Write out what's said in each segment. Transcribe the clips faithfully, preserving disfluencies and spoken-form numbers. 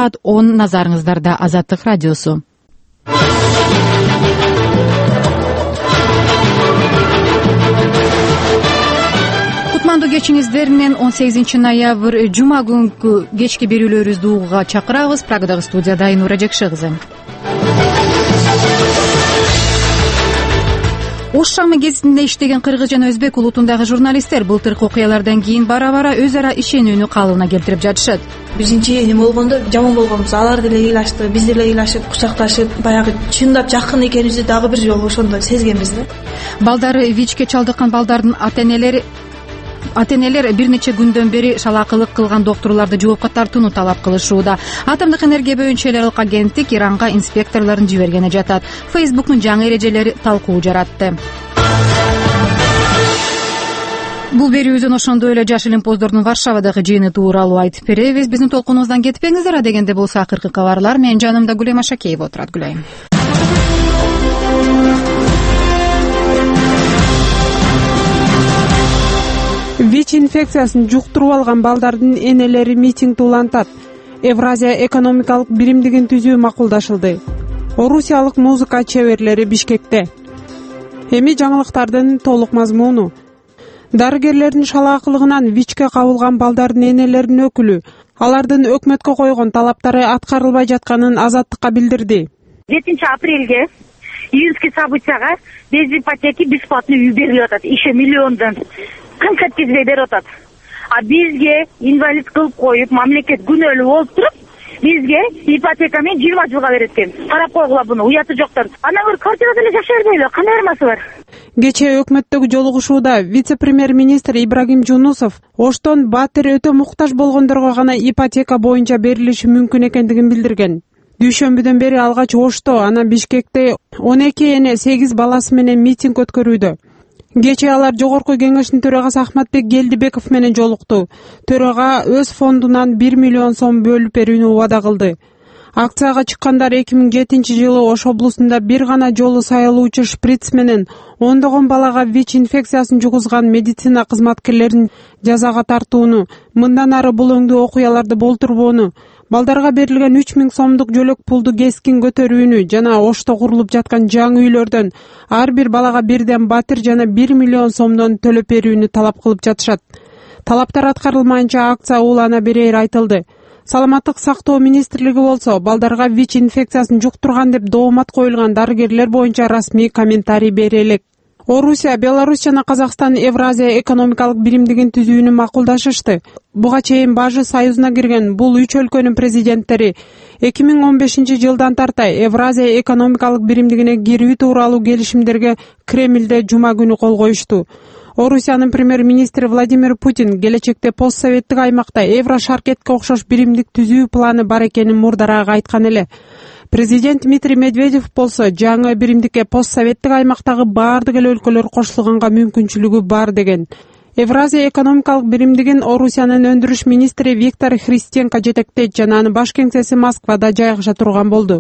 саат он назарыңыздарда Азаттык радиосу. Кутмандуу кечиңиздер менен он сегизинчи ноябрь жума күнкү кечки берүүлөрүбүздү угууга чакырабыз. Прагадагы студияда Айнура Жекши кызы. Ош шамы гезитинде иштеген кыргыз жана өзбек улутундагы журналисттер былтыркы окуялардан кийин бара-бара өз ара ишенүүнү калыбына келтирип жатышат. Биринчи эме болгондо жаман болгонбуз. Алар деле ыйлашты, биз деле ыйлашып, кучакташып, баягы чындап жакын экенибизди дагы бир жолу ошондо сезгенбиз да. Балдары ВИЧке чалдыккан балдардын ата-энелери Ата-энелер бир нече күндөн бери шалаакылык кылган доктурларды жоопко тартууну талап кылышууда. Атомдук энергия боюнча эл аралык агенттик Иранга инспекторлорун жибергени жатат. Фейсбуктун жаңы эрежелери талкуу жаратты. Бул берүүбүздөн ошондой эле Жаш илимпоздордун Варшавадагы жыйыны тууралуу айтып беребиз. Биздин толкунубуздан кетпеңиздер. Адегенде болсо акыркы кабарлар. Менин жанымда Гүлайым Ашакеева отурат. Гүлайым. ВИЧ инфекциясын жуктуруп алган балдардын энелери митингди улантат. Евразия экономикалык биримдигин түзүү макулдашылды. Орусиялык музыка чеберлери Бишкекте. Эми жаңылыктардын толук мазмуну. Дарыгерлердин шалаакылыгынан ВИЧке кабылган балдардын энелеринин өкүлү алардын өкмөткө койгон талаптары аткарылбай жатканын Азаттыкка билдирди. жетинчи апрелге июньский событияга без ипотеки бесплатный үй берилип атат. Еще миллиондон концерт тизбей берип атат. А бизге инвалид кылып коюп, мамлекет күнөөлүү болуп туруп, бизге ипотека менен жыйырма жылга берет экен. Карап койгула буну, уяты жоктор. Анан бир квартирада эле жашай бербейлби? Кандай ырмасы бар? Кечээ өкмөттөгү жолугушууда вице-премьер-министр Ибрагим Жунусов Оштон батир өтө муктаж болгондорго гана ипотека боюнча берилиши мүмкүн экендигин билдирген. Дүйшөмбүдөн бери алгач Ошто, анан Бишкекте он эки эне сегиз баласы менен митинг өткөрүүдө. Кечээ алар Жогорку кеңештин төрагасы Ахматбек Гелдибеков менен жолукту. Төрага өз фондунан бир миллион сом бөлүп берүүнү убада кылды. Акцияга чыккандар эки миң жетинчи жылы Ош облусунда бир гана жолу сайылуучу шприц менен ондогон балага ВИЧ инфекциясын жугузган медицина кызматкерлерин жазага тартууну, мындан ары бул өңдүү окуяларды болтурбоону, балдарга берилген үч миң сомдук жөлөк пулду кескин көтөрүүнү жана Ошто курулуп жаткан жаңы үйлөрдөн ар бир балага бирден батир жана бир миллион сомдон төлөп берүүнү талап кылып жатышат. Талаптар аткарылмайынча акция улана берери айтылды. Саламаттык сактоо министрлиги болсо балдарга ВИЧ инфекциясын жуктурган деп доомат коюлган дарыгерлер боюнча расмий комментарий бере элек. Орусия, Беларусь жана Казакстан Евразия экономикалык биримдигин түзүүнү макулдашышты. Буга чейин Бажы союзуна кирген бул үч өлкөнүн президенттери эки миң он бешинчи жылдан тарта Евразия экономикалык биримдигине кирүү тууралуу келишимдерге Кремлде жума күнү кол коюшту. Орусиянын премьер-министри Владимир Путин келечекте постсоветтик аймакта Еврошаркетке окшош биримдик түзүү планы бар экенин мурдараак айткан эле. Президент Дмитрий Медведев болсо жаңы биримдикке постсоветтик аймактагы баардык эле өлкөлөр кошулганга мүмкүнчүлүгү бар деген. Евразия экономикалык биримдигин Орусиянын өндүрүш министри Виктор Христенко жетектейт жана анын баш кеңсеси Москвада жайгаша турган болду.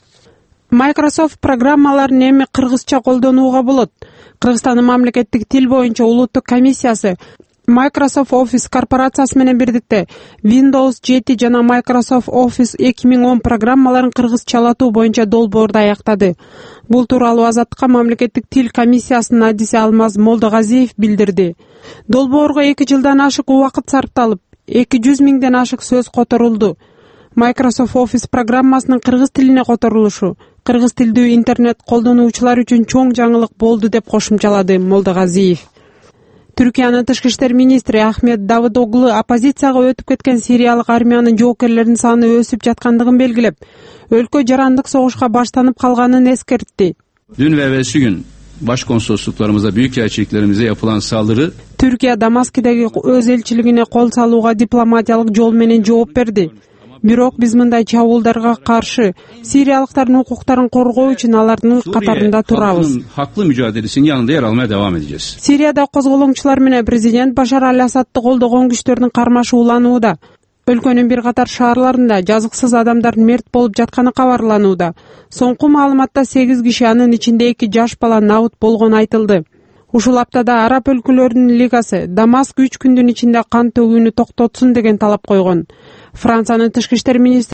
Microsoft программаларын эми кыргызча колдонууга болот. Кыргызстандын мамлекеттик тил боюнча улуттук комиссиясы Microsoft Office корпорациясы менен бирдикте Windows жети жана Microsoft Office эки миң он программаларын кыргызчалатуу боюнча долбоорду аяктады. Бул тууралуу Азаттыкка мамлекеттик тил комиссиясынын адиси Алмаз Молдогазиев билдирди. Долбоорго эки жылдан ашык убакыт сарпталып, эки жүз миңден ашык сөз которулду. Microsoft Office программасынын кыргыз тилине которулушу кыргыз тилдүү интернет колдонуучулар үчүн чоң жаңылык болду деп кошумчалады Молдогазиев. Түркиянын тышкы иштер министри Ахмед Давыдоглу оппозицияга өтүп кеткен сириялык армиянын жоокерлеринин саны өсүп жаткандыгын белгилеп, өлкө жарандык согушка баштанып калганын эскертти. Dün ve evvelsi gün başkonsolosluklarımıza, büyükelçiliklerimize yapılan saldırı Türkiye Damaskidagi öz elçiligine kol салууга дипломатиялык жол менен жооп берди. Бирок биз мындай чабуулдарга каршы сириялыктардын укуктарын коргоо үчүн алардын катарында турабыз. Haklı mücadelesinin yanında yer almaya devam edeceğiz. Сирияда козголоңчулар менен президент Башар Аль-Асадты колдогон күчтөрдүн кармашы уланууда. Өлкөнүн бир катар шаарларында жазыксыз адамдар мерт болуп жатканы кабарланууда. Соңку маалыматта сегиз киши, анын ичинде эки жаш бала набыт болгону айтылды. Ушул аптада Араб өлкөлөрүнүн лигасы Дамаск үч күндүн ичинде кан төгүүнү токтотсун деген талап койгон. Франциянын тышкы иштер министри